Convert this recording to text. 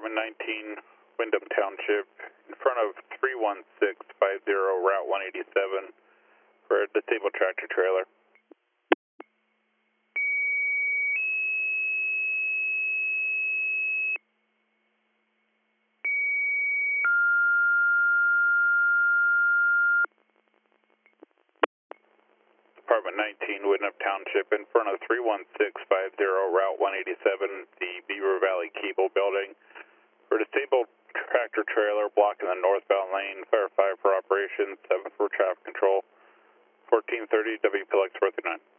Department 19, Wyndham Township, in front of 31650 Route 187 for a disabled tractor trailer. Department 19, Wyndham Township, in front of 31650 Route 187, the Beaver Valley Cable Building. For disabled tractor trailer blocking the northbound lane, fire 5 for operations, 7 for traffic control, 1430 WPLX 439.